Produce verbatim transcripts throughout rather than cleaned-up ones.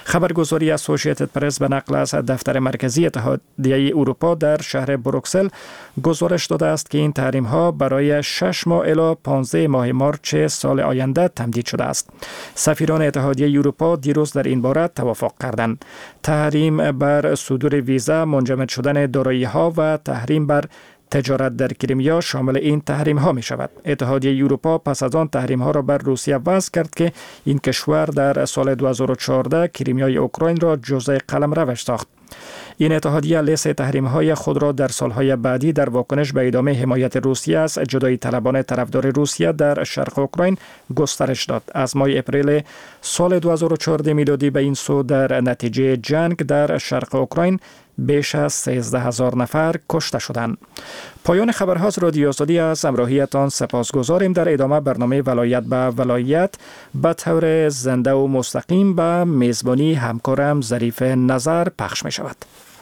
خبرگزاری اسوسییتد پرس به نقل از دفتر مرکزی اتحادیه اروپا در شهر بروکسل گزارش داده است که این تحریم ها برای شش ماه الی پانزده ماه مارچ سال آینده تمدید شده است. سفیران اتحادیه اروپا دیروز در این باره توافق کردند. تحریم بر صدور ویزا، منجمد شدن دارایی ها و تحریم بر تجارت در کریمیا شامل این تحریم ها می شود. اتحادیه اروپا پس از آن تحریم ها را بر روسیه وضع کرد که این کشور در سال دو هزار و چهارده کریمیای اوکراین را جزء قلمرو ساخت. این اتحادیه لیست تحریم های خود را در سالهای بعدی در واکنش به ادامه حمایت روسیه از جدایی طلبان طرفدار روسیه در شرق اوکراین گسترش داد. از ماه اپریل سال دو هزار و چهارده میلادی به این سو در نتیجه جنگ در شرق اوکراین بیش از سیزده هزار نفر کشته شدند. پایان خبرها از رادیو آزادی از همراهیتان سپاسگزاریم. در ادامه برنامه ولایت به ولایت به طور زنده و مستقیم به میزبانی همکارم ظریف نظر پخش می شود.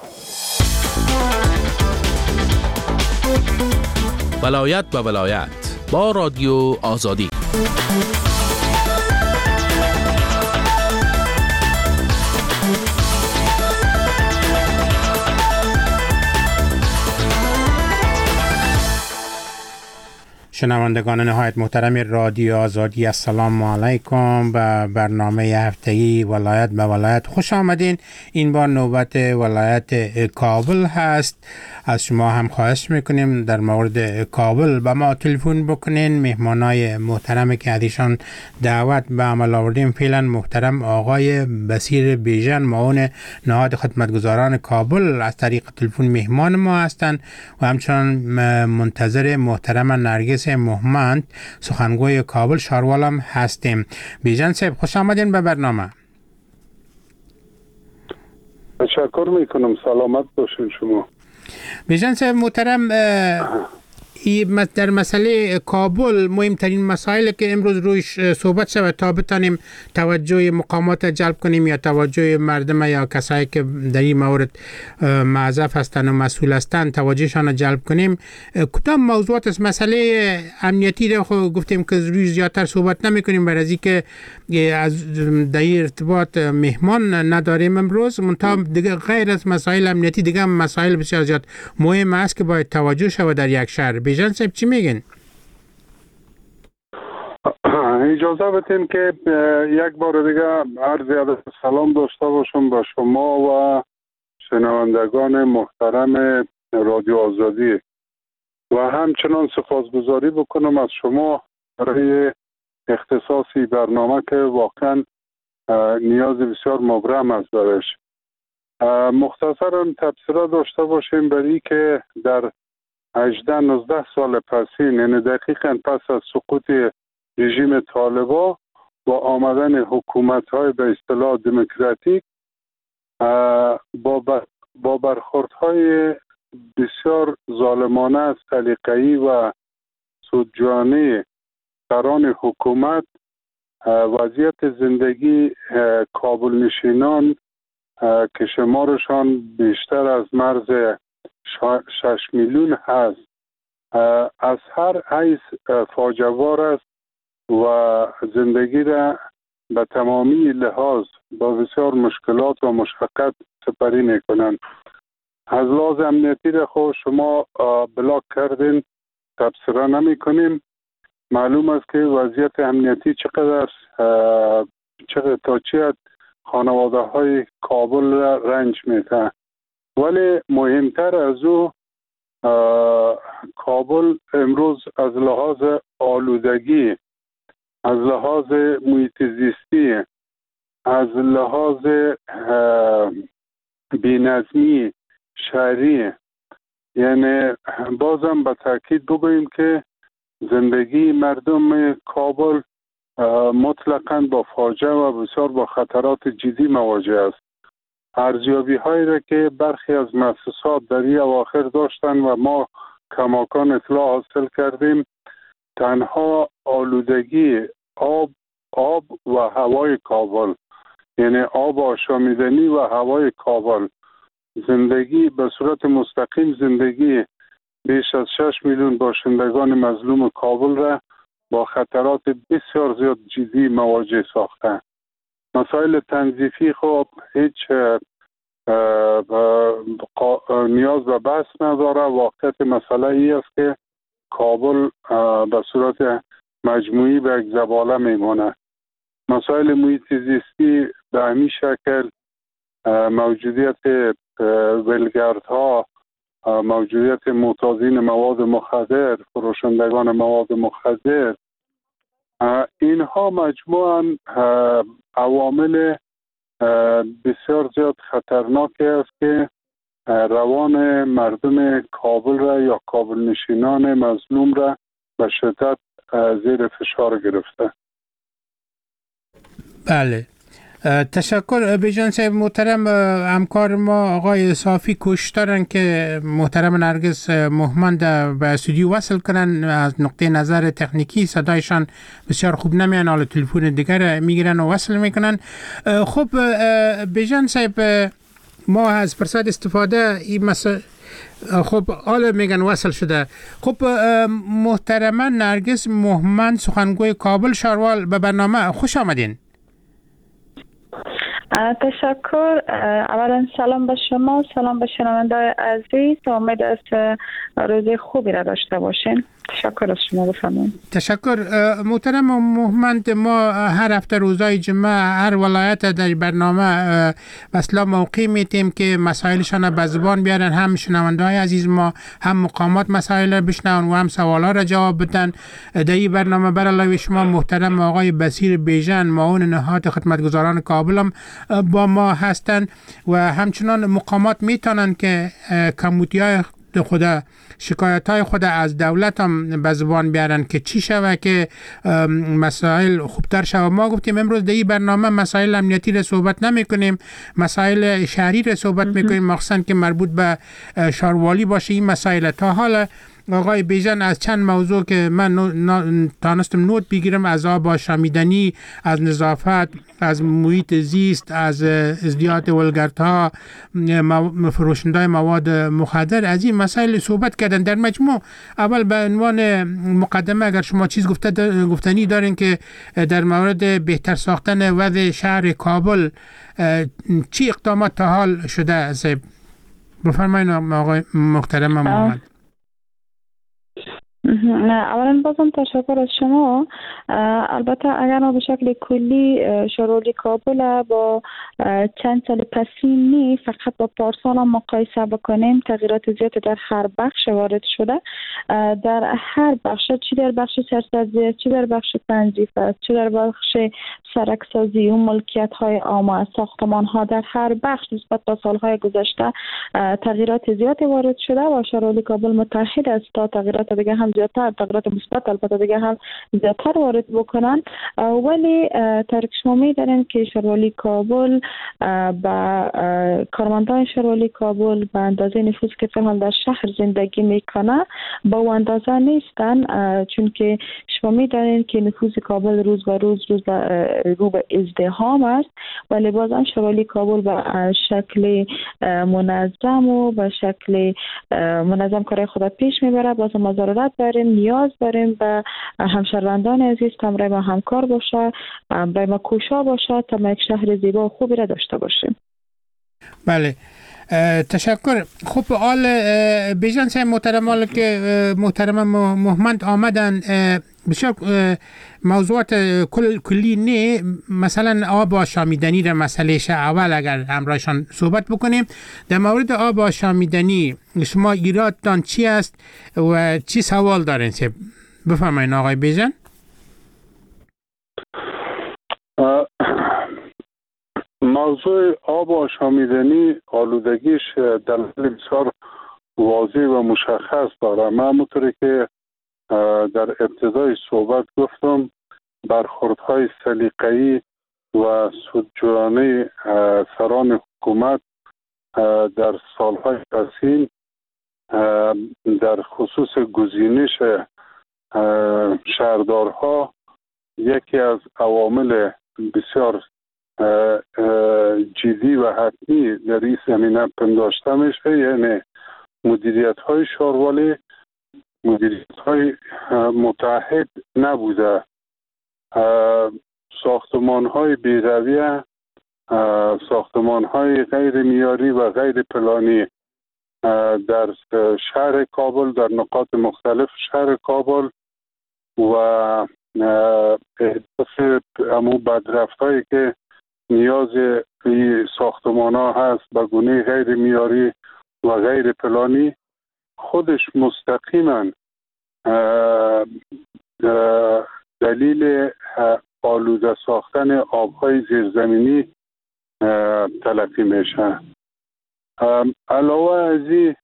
ولایت به ولایت با رادیو آزادی. شنوندگان نهایت محترم رادیو آزادی، السلام علیکم. به برنامه هفتگی ولایت به ولایت خوش آمدین. این بار نوبت ولایت کابل هست. از شما هم خواهش میکنیم در مورد کابل به ما تلفن بکنین. مهمانای محترم که ازشان دعوت به عمل آوردیم فعلا محترم آقای بصیر بیژن، معاون نهاد خدمتگزاران کابل، از طریق تلفن مهمان ما هستند و همچنان منتظر محترم نرگس محمد، سخنگوی کابل شاروالم هستیم. بیژن صاحب خوش آمدین به برنامه. تشکر میکنم. سلامت باشین شما. بیژن صاحب محترم، در مسئله کابل مهمترین مسائلی که امروز رویش صحبت شود تا بتانیم توجه مقامات جلب کنیم یا توجه مردم یا کسایی که در این مورد معذف هستند و مسئول هستند توجهشان جلب کنیم، کدام موضوعات است؟ مسئله امنیتی را خود گفتیم که روی زیادتر صحبت نمی کنیم برای از اینکه از در ارتباط مهمان نداریم امروز، منتها دیگه غیر از مسائل امنیتی دیگه مسائل بسیار زیاد مهم است که باید توجه شود در یک شهر. بیژن صاحب چی میگن؟ اجازه بدین که یک بار دیگه عرض ادب سلام داشته باشم با شما و شنوندگان محترم رادیو آزادی و همچنان سپاسگزاری بکنم از شما برای اختصاصی برنامه که واقعا نیاز بسیار مبرم است برش. مختصرا تبصره داشته باشیم برای که در هجده نوزده سال پسین، یعنی دقیقاً پس از سقوط رژیم طالبان و آمدن حکومت‌های به اصطلاح دموکراتیک، با با برخوردهای بسیار ظالمانه، سلیقه‌ای و سودجویانه سران حکومت، وضعیت زندگی کابل نشینان که شمارشان بیشتر از مرز شش میلیون هست از هر حیث فاجعه‌وار است و زندگی را به تمامی لحاظ با بسیار مشکلات و مشقت سپری میکنند. از لحاظ امنیتی را خود شما بلاک کردین، تبصره نمی کنیم. معلوم است که وضعیت امنیتی چقدر چقدر تا چه خانواده های کابل را رنج میده، ولی مهمتر از او کابل امروز از لحاظ آلودگی، از لحاظ محیط زیستی، از لحاظ بی‌نظمی شهری، یعنی بازم به تاکید بگوییم که زندگی مردم کابل مطلقاً با فاجعه و بسیار با خطرات جدی مواجه است. ارزیابی هایی را که برخی از مؤسسات در این اواخر داشتن و ما کماکان اطلاع حاصل کردیم، تنها آلودگی آب آب و هوای کابل، یعنی آب آشامیدنی و هوای کابل، زندگی به صورت مستقیم زندگی بیش از شش میلیون باشندگان مظلوم کابل را با خطرات بسیار زیاد جدی مواجه ساخته. مسائل تنظیفی خب هیچ نیاز به بحث نداره. واقعیت مسئله ای است که کابل به صورت مجموعی به یک زباله میمونه. مسائل محیط زیستی به همین شکل، موجودیت ولگردها، موجودیت معتادین مواد مخدر، فروشندگان مواد مخدر، اینها مجموعاً عوامل بسیار زیاد خطرناکی است که روان مردم کابل را یا کابل نشینان مظلوم را به شدت زیر فشار گرفته. بله، تشکر بیژن صاحب محترم. همکار ما آقای صافی کوشش دارن که محترم نرگس مهمند به استودیو وصل کنن. از نقطه نظر تکنیکی صدایشان بسیار خوب نمیان، حالا تلفن دیگر میگیرن و وصل میکنن. خب بیژن صاحب، ما از فرصت استفاده این مسئله خب حالا میگن وصل شده. خب محترم نرگس مهمند سخنگوی کابل شاروال به برنامه خوش آمدین. تشکر. اولا سلام به شما، سلام به شنونده‌های عزیز. امید است روز خوبی را داشته باشین. تشکر از شما. بفرمایید. تشکر محترم مهمند. ما هر هفته روزای جمعه هر ولایت در برنامه مثلا موقع میتیم که مسائلشان به زبان بیارن، هم شنونده‌های عزیز ما هم مقامات مسائل بشنون و هم سوالا را جواب بدن. در این برنامه برای شما محترم آقای بصیر بیژن معاون نهاد خدمتگزاران کابل هم با ما هستند و همچنان مقامات میتونن که کمیتی‌های خود شکایت های خود از دولت هم به زبان بیارن که چی شوه که مسائل خوبتر شوه. ما گفتیم امروز در این برنامه مسائل امنیتی را صحبت نمی کنیم، مسائل شهری را صحبت میکنیم، مخصوصا که مربوط به شاروالی باشه. این مسائل تا حالا آقای بیژن از چند موضوع که من تانستم نوت بگیرم، از آب آشامیدنی، از نظافت، از محیط زیست، از ازدیاد ولگردها، فروشندگان مواد مخدر، از این مسائل صحبت کردن. در مجموع اول به عنوان مقدمه اگر شما چیز گفته گفتنی دارین که در مورد بهتر ساختن وضع شهر کابل چی اقدامات تا حال شده؟ بفرمایید آقای محترم محمد. اولا بازم تشکر از شما. البته اگر ما به شکل کلی شاروالی کابل با چند سال پسینی فقط با پارسال هم مقایسه بکنیم، تغییرات زیادی در هر بخش وارد شده. در هر بخش، چی در بخش سرسبزی، چی در بخش تنظیف، چی در بخش سرکسازی و ملکیت های عام، ساختمان ها، در هر بخش نسبت به سالهای گذشته تغییرات زیادی وارد شده و شاروالی کابل متحد است تا تغییرات دیگه هم زیادتر، تغییرات مثبت البته دیگه هم زیادتر وارد بکنن. ولی ترک شما می‌داریم که شاروالی کابل با کارمندان شاروالی کابل به اندازه نفوذی که فعلا در شهر زندگی میکنه با اون اندازه نیستن، چون که شما می‌دانید که نفوذ کابل روز به روز روز به رو به ازدحام است، ولی بازم شاروالی کابل به شکل منظم و به شکل منظم کار خود پیش میبره. بازم ما ضرورت داریم، نیاز داریم به همشهروندان عزیز تا برای ما همکار باشه، برای ما کوشا باشه تا ما یک شهر زیبا و خوبی را داشته باشیم. بله، تشکر. خب آل بیژن صاحب محترم، آل که محترم مهمند آمدن، بسیار موضوعات کل کلی نه، مثلا آب آشامیدنی را مسئله شه اول اگر همراهشان صحبت بکنیم. در مورد آب آشامیدنی شما ایرادتان چی است و چی سوال دارین؟ بفرمایید آقای بیژن. موضوع آب آشامیدنی آلودگیش دلیل بسیار واضح و مشخص داره. من همونطوری که در ابتدای صحبت گفتم، برخوردهای سلیقه‌ای و سودجویانه سران حکومت در سالهای پسین در خصوص گزینش شهردارها یکی از عوامل بسیار جدی و حتمی در این زمینه پنداشته میشه، یعنی مدیریت های شاروالی مدیریت های متحد نبوده. ساختمان های بی‌رویه، ساختمان های غیر معیاری و غیر پلانی در شهر کابل، در نقاط مختلف شهر کابل و احداث امو بدرفت هایی که نیاز این ساختمان ها هست به گونه غیر معیاری و غیر پلانی خودش مستقیما دلیل آلوده ساختن آبهای زیرزمینی تلقی میشه. علاوه از این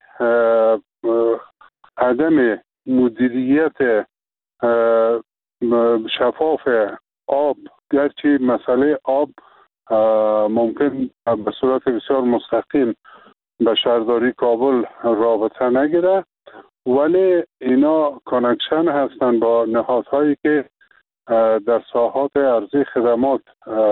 عدم مدیریت شفاف آب، گرچه مسئله آب ممکن به صورت بسیار مستقیم به شهرداری کابل رابطه نگیره، ولی اینا کانکشن هستند با نهادهایی که در ساحات ارضی خدمات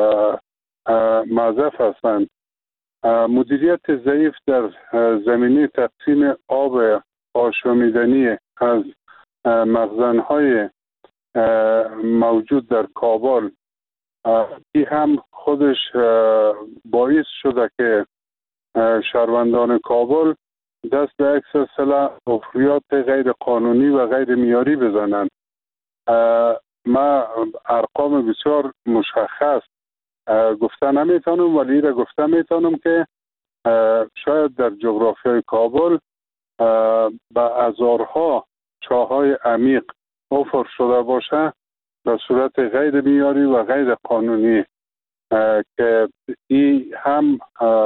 موظف هستند. مدیریت ضعیف در زمینه تقسیم آب آشامیدنی از مخزن‌های موجود در کابل این هم خودش باعث شده که شهروندان کابل دست به یک سلسله افریات غیر قانونی و غیر معیاری بزنند. ما ارقام بسیار مشخص گفته نمیتونم، ولی را گفته میتونم که شاید در جغرافیای کابل به هزارها چاهای عمیق حفر شده باشه به صورت غیر معیاری و غیر قانونی که این هم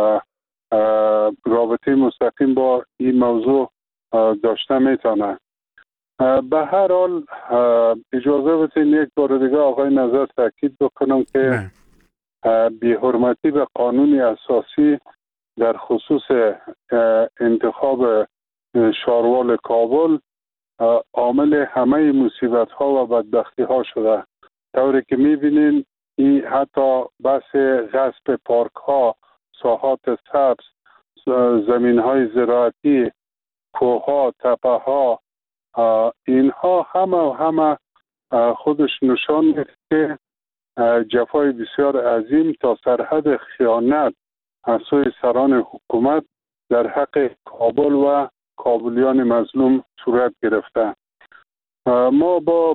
رابطه مستقیم با این موضوع داشته میتونه. به هر حال اجازه بدین یک بار دیگه آقای نظر تاکید بکنم که بی‌حرمتی به قانون اساسی در خصوص انتخاب شاروال کابل عامل همه مصیبت ها و بدبختی ها شده. طوری که میبینین این حتی بحث غصب پارک ها، ساحات سبز، زمین های زراعتی، کوه ها، تپه ها، اینها همه و همه خودش نشان میده که جفای بسیار عظیم تا سرحد خیانت از سوی سران حکومت در حق کابل و کابلیان مظلوم صورت گرفته. ما با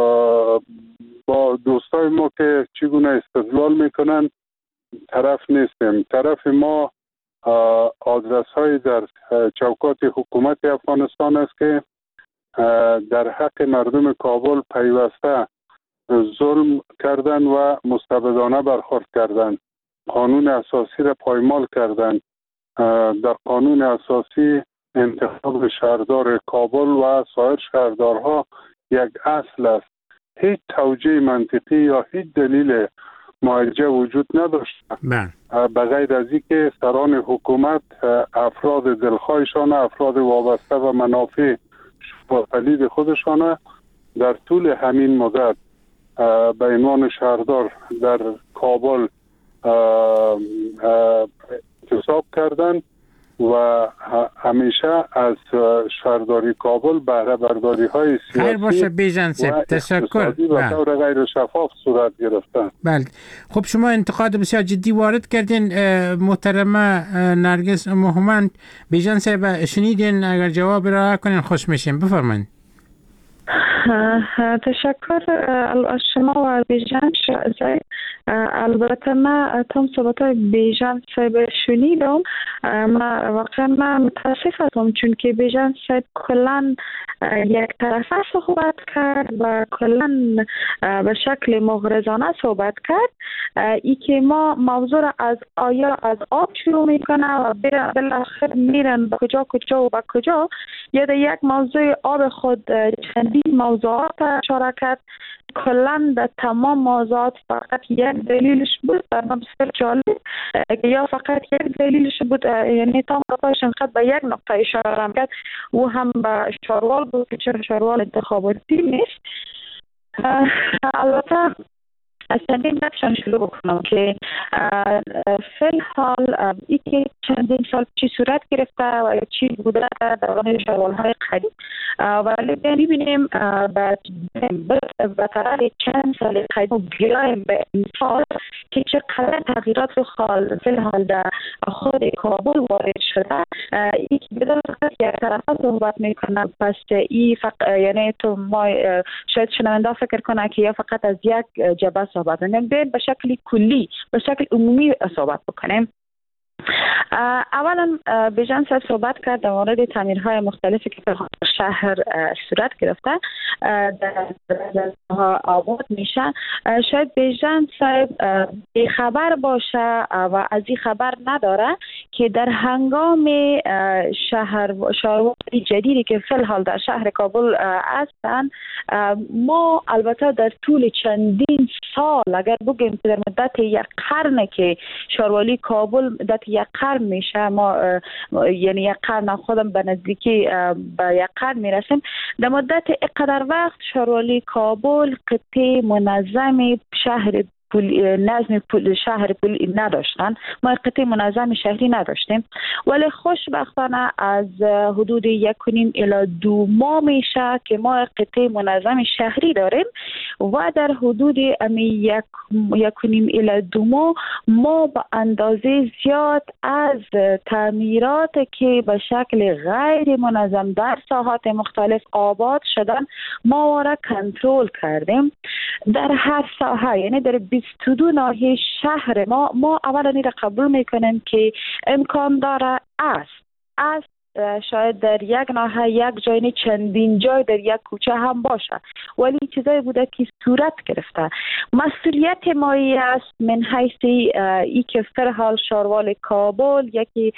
با دوستای ما که چگونه استدلال میکنن طرف نیستیم. طرف ما آدرس های در چوکات حکومت افغانستان است که در حق مردم کابل پیوسته ظلم کردن و مستبدانه برخورد کردن، قانون اساسی را پایمال کردن. در قانون اساسی انتخاب شهردار کابل و سایر شهردارها یک اصل است. هیچ توجیه منطقی یا هیچ دلیل معالجه وجود نداشت به غیر از اینکه سران حکومت افراد دلخواهشان، افراد وابسته و منافع پلید خودشان در طول همین مدت به عنوان شهردار در کابل انتصاب کردند و همیشه از شهرداری کابل بهره برداری های سیاسی خیر باشه بیژن صاحب، تشکر و طور غیر شفاف صورت گرفتن. بله خب شما انتقاد بسیار جدی وارد کردین. محترمه نرگس موهمند، بیژن صاحب شنیدین؟ اگر جواب را کنین خوش میشیم. بفرمایید. تشکر از شما و بیژن صاحب. البته من تمام صحبت های بیژن صاحب شنیدم. من واقعا من متاسف هستم چون که بیژن صاحب کلن یک طرفه صحبت کرد و کلن به شکل مغرضانه صحبت کرد. ای که ما موضوع را از آیا از آب شروع میکنه و بالاخره میرن به کجا کجا و به کجا. یا یک موضوع آب خود چندین موضوعات اشاره کرد. کلن در تمام موضوعات فقط یک دلیلش بود. در من بسیار جالب که یا فقط یک دلیلش بود، یعنی تمام موضوعش انقدر به یک نقطه اشاره کرد و هم به شاروال بود که چرا شاروال انتخاباتی نیست. البته از چندین نقشان شروع بکنم که فی الحال ای که چندین سال پیش صورت گرفته و چی بوده در دوران شاروال‌های قدیم، ولی می‌بینیم به طرف چند سال قدیم بیایم به امسال که چقدر تغییرات رو خال فی الحال در خود کابل وارد شده. این بدون فقط یک طرفه صحبت میکنه، پس ای فقط یعنی تو ما شاید شنونده فکر کنه که یا فقط از یک جبهه صحبت کنیم، به شکل کلی به شکل عمومی صحبت بکنیم. اولا بیژن صاحب صحبت کرد در مورد تعمیرهای مختلفی که در شهر صورت گرفته در آباد میشه. شاید بیژن صاحب خبر باشه و از این خبر نداره که در هنگام شهر شهرواری جدیدی که فی الحال در شهر کابل هستند، ما البته در طول چندین سال اگر بگیم در مدت یک قرن که شهرواری کابل مدت یک قرن میشه، ما یعنی یک قرن خودم به نزدیکی به یک قرن میرسیم، در مدت اقدر وقت شهرواری کابل قطعه منظم شهر پول نظم پول شهر پول نداشتن. ما قطعه منظم شهری نداشتیم، ولی خوشبختانه از حدود یک و نیم الی دو ماه میشه که ما قطعه منظم شهری داریم و در حدود امی یک یک و نیم الی دو ماه ما به اندازه زیاد از تعمیرات که به شکل غیر منظم در ساحات مختلف آباد شدن ما را کنترل کردیم در هر ساحه، یعنی در بیست و دو ناحیه شهر ما. ما اولا این را قبول میکنیم که امکان داره است است شاید در یک ناحیه یک جای چندین جای در یک کوچه هم باشه، ولی چیزایی بوده که صورت گرفته. مسئولیت مایی است من حیث ای که فرحال شاروال کابل یکی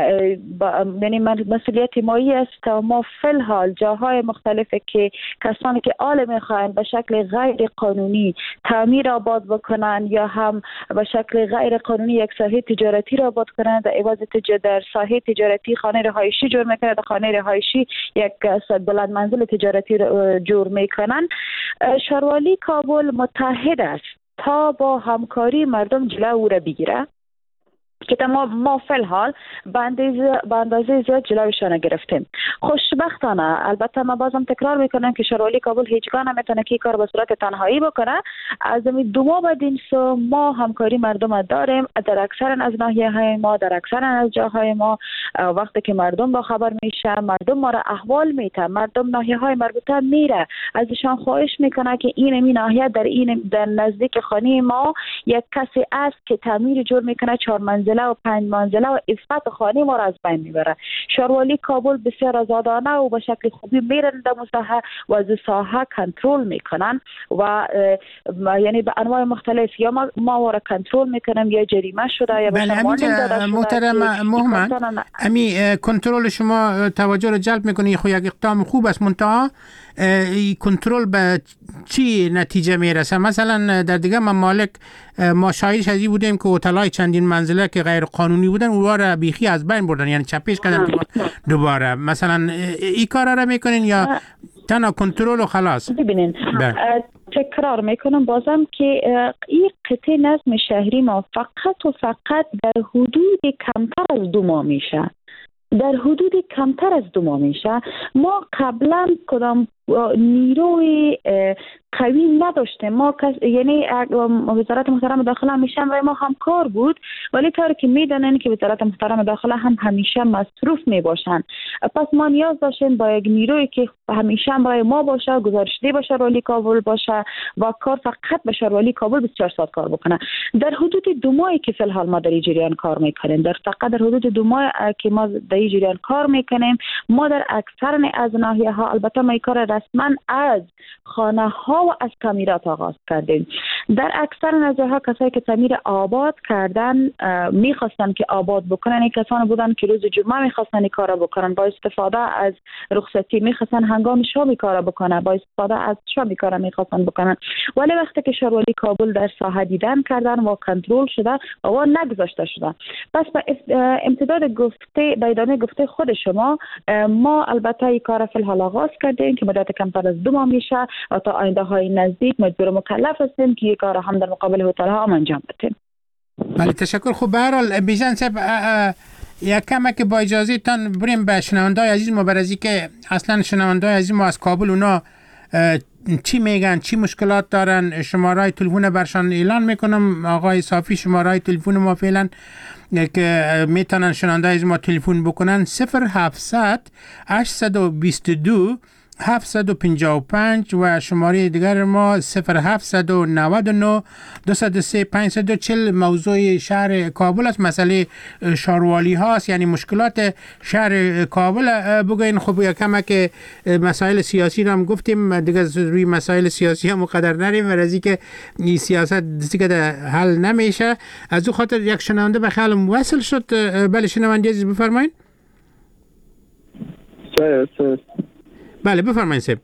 یعنی مسئولیت مایی است تا ما فی الحال جاهای مختلفی که کسانی که آل میخواین به شکل غیر قانونی تعمیر آباد بکنن یا هم به شکل غیر قانونی یک ساحه تجارتی را آباد کنند، در عوض در ساحه تجارتی خانه رهایشی جور میکنه، در خانه رهایشی یک بلند منزل تجارتی جور میکنن. شهروالی کابل متحد است تا با همکاری مردم جلو او را بگیره که ما ما فی الحال به اندازه زیاد جلوشان گرفتیم. خوشبختانه البته ما بازم تکرار میکنم که شهروالی کابل هیچگاه نمیتونه که کار به صورت تنهایی بکنه. از این دو ماه بعد این سو ما همکاری مردم داریم در اکثر از ناحیه های ما، در اکثر از جاهای ما. وقتی که مردم با خبر میشه، مردم ما را احوال میده، مردم ناحیه های مربوطه میره، ازشان خواهش میکنه که این می ناحیه در این در نزدیک خانه ما یک کسی است که تعمیر جور میکنه چهار منزله و پنج منزله و عفت خانه ما را از بین میبره. شهروالی کابل بسیار آزادانه و به شکل خوبی میرن در مساحه و از ساحه کنترل میکنن و یعنی به انواع مختلف یا ما ما را کنترل میکنم یا جریمه شده یا بله. محترم محمد، امی کنترل شما توجه رو جلب میکنه، خو یک اقدام خوب است، منتها کنترل به چی نتیجه میرسه؟ مثلا در دیگه ممالک ما شاهدش ازی بودیم که هتل‌های چندین منزله که غیر قانونی بودن اونها را بیخی از بین بردن، یعنی چپش کردن دوباره. مثلا این کارا را میکنین یا تنها کنترل و خلاص؟ ببینین تکرار میکنم بازم که این قطعه نظم شهری ما فقط و فقط در حدود کمتر از دو ماه میشه، در حدود کمتر از دو ماه میشه. ما قبلا کدام نیروی قوی نداشته. ما کس یعنی وزارت محترم داخله همیشه و ما همکار بود، ولی طوری که میدونن که وزارت محترم داخله هم همیشه مصروف میباشن، پس ما نیاز داشتیم با یک نیروی که همیشه برای ما باشه، گزارشده باشه، شهروالی کابل باشه و کار فقط به شهروالی کابل بیست و چهار ساعت کار بکنه. در حدود دو ماهی که فی الحال ما در این جریان کار میکنیم، در فقط در حدود دو ماه که ما در این جریان کار میکنیم، ما در اکثر از ناحیه ها البته ما کار رسما از خانه ها و از تعمیرات آغاز کردیم. در اکثر از جاها کسایی که تعمیر آباد کردن میخواستن که آباد بکنن، این کسان بودن که روز جمعه میخواستن این کارا بکنن، با استفاده از رخصتی میخواستن هنگام شام کارا بکنن، با استفاده از شام کارا میخواستن بکنن. ولی وقتی که شهروالی کابل در ساحه دیدن کردن و کنترل شده و نگذاشته شده، پس به امتداد گفته به ادامه گفته خود شما، ما البته این کار فی الحال آغاز کردیم که مدت کمتر از دو ماه میشه و تا آینده های نزدیک مجبور مکلف هستیم که یک کار هم در مقابل هتل ها هم انجام بدیم. بله، تشکر. خب به هر حال بیژن صاحب یک کمک با اجازه تان بریم به شنوندای عزیز مبارزی که اصلا شنوندای عزیز ما از کابل اونا چی میگن، چی مشکلات دارن. شماره تلفن برشان اعلان میکنم. آقای صافی شماره تلفن ما فعلا که میتونن شنوندای عزیز ما تلفن بکنن صفر هفتصد هشتصد و بیست و دو هفتصد و پنجاه و پنج و شماره دیگر ما صفر هفتصد و نود و نه دویست و سه پانصد و چهل. موضوع شهر کابل است، مسئله شاروالی هاست، یعنی مشکلات شهر کابل بگوین. خب یا کمک مسائل سیاسی رو هم گفتیم دیگه، روی مسائل سیاسی هم مقدر نریم و رازی که این سیاست دیگه حل نمیشه. از او خاطر یک شنونده به خیالم وصل شد. بله شنونده عزیز بفرمایید. سه سه بله بفرمایید سب.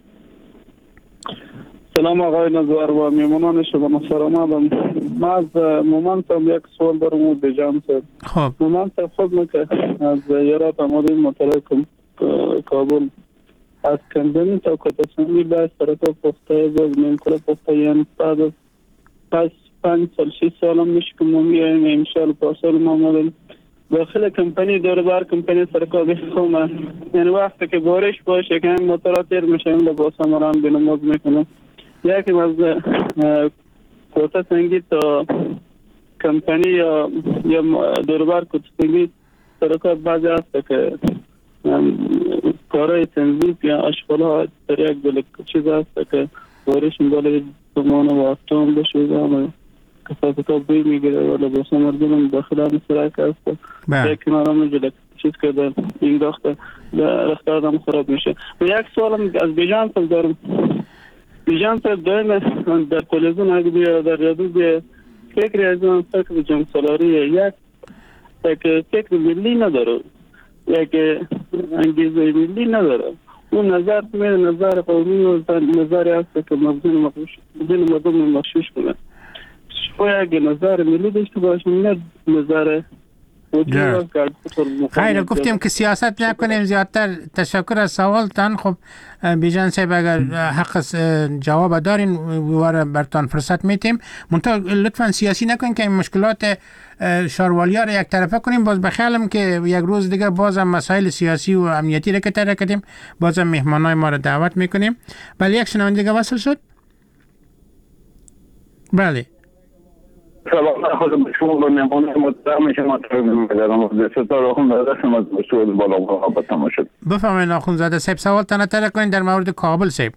سلام آقای نظر و میمونان شما سلام آدم. ما از مومنت هم یک سوال دارم و بجام سب. خب مومنت خود میکه از یارات آماده مطالعه کابل از کندنی تا کتاسمی باید سرکا پخته باز میمکره پخته یعنی بعد از پس پنج سال شیش سال هم میشه که ما میاییم امشال پارسال ما آمدیم داخل کمپانی دور بار کمپانی سرکا بخوامه، یعنی وقتی که بارش باشه که این موتورات تیر میشه این لباس هماران بنماز میکنه. یکی از کوتا سنگی تا کمپانی یا یا دور بار کوتا سنگی سرکا بعضی هست که کارهای تنظیف یا اشغال ها در یک بلک چیز هست که بارش بالا زمان و افتان بشه و کسات که بوی میگیره و لباس مردم داخل آن سرک هست یک کنار هم جلک چیز که در این داخته رفتار آدم خراب میشه. و یک سوالم از بیجان سال دارم. بیجان سال دارم در تلویزیون اگه بیا در رادیو بیا فکر از اون فکر جنگ سالاریه یک یک فکر ملی نداره، یک انگیزه ملی نداره. اون نظر میره نظر قومی و نظری هست که مبزون مردم مخشوش کنه. شاید نظر ملی داشته باشیم نه نظر خیلی گفتیم که سیاست نکنیم زیادتر. تشکر از سوالتان. خب بیژن صاحب اگر حق جواب دارین واره برتان فرصت میتیم، منتها لطفا سیاسی نکنین که این مشکلات شاروالی ها رو یک طرفه کنیم. باز بخیالم که یک روز دیگه بازم مسائل سیاسی و امنیتی رو که تره کردیم بازم مهمانای ما رو دعوت میکنیم. بله یک شنونده دیگه وصل شد. بله سلام خود شما با مهمان محترم شما تقدیم ستاره آخوندزاده شما مسئول بالا محبت ما شد. بفرمایید آخوندزاده صاحب سوال تنه تره کنین در مورد کابل صاحب.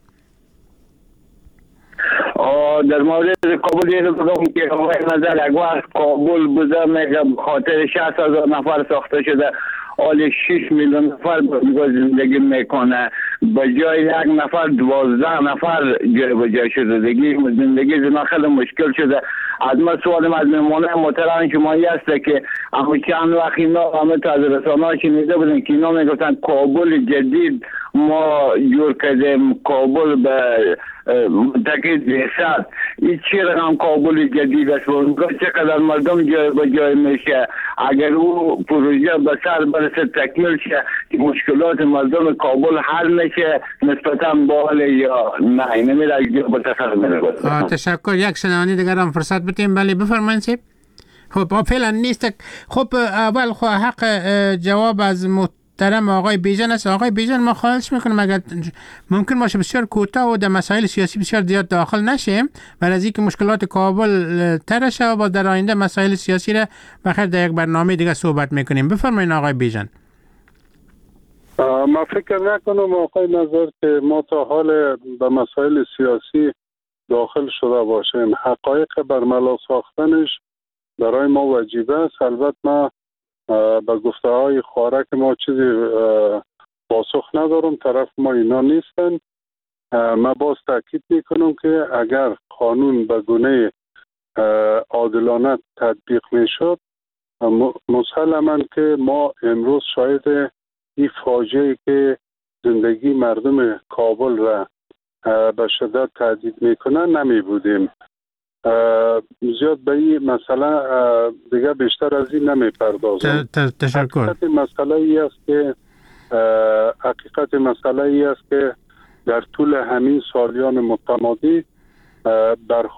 در مورد کابل یه بگم که نظر یک وقت کابل بوده میگه خاطر شصت هزار نفر ساخته شده، حال شش میلیون نفر با زندگی میکنه، به جای یک نفر دوازده نفر جای به جای شده دیگه زندگی زنا خیلی مشکل شده. از ما سوالم از مهمانه محترم شما است که اما چند وقت اینا همه تا از رسانه ها شنیده بودن که اینا میگفتن کابل جدید ما جور کردیم، کابل به منطقه دیشت. این چی رقم کابل جدید است و چقدر مردم جای به جای میشه. اگر او پروژه به سر برسه تکمیل شه مشکلات مردم کابل حل میشه نسبتا باله یا نه نمیره اگه بتخصیل میره. تشکر. یک شنوانی دیگر هم فرصت بتیم. بله بفرمایید سیب. خب فعلا نیست. خب اول خو حق جواب از محترم آقای بیژن است. آقای بیژن ما خواهش میکنم اگر ممکن باشه بسیار کوتاه و در مسائل سیاسی بسیار زیاد داخل نشیم و از اینکه مشکلات کابل ترشه و با در آینده مسائل سیاسی را بخیر در یک برنامه دیگه صحبت میکنیم. بفرمایید آقای بیژن. ما فکر نکنم آقای نظر که ما تا حال به مسائل سیاسی داخل شده باشیم. حقایق برملا ساختنش برای ما واجبه است. البته ما به گفته های خوارک ما چیزی پاسخ ندارم، طرف ما اینا نیستن. ما باز تاکید میکنم که اگر قانون به گونه عادلانه تطبیق میشد مسلماً که ما امروز شاید این فاجعه که زندگی مردم کابل را به شدت تهدید میکنه نمی بودیم. زیاد به این مسئله دیگه بیشتر از این نمی پردازم. تشکر. حقیقت مسئله ای است که حقیقت مسئله ای است که در طول همین سالیان متمادی